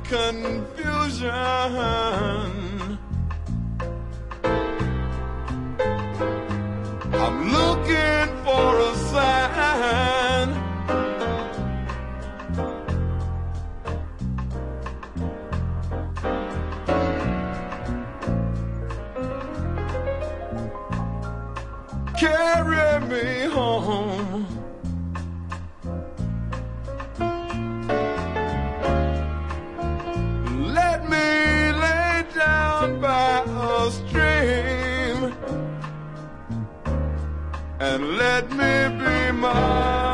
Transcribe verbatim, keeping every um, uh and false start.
confusion. I'm looking for a sign. Carry me home. Let me lay down by a stream and let me be mine.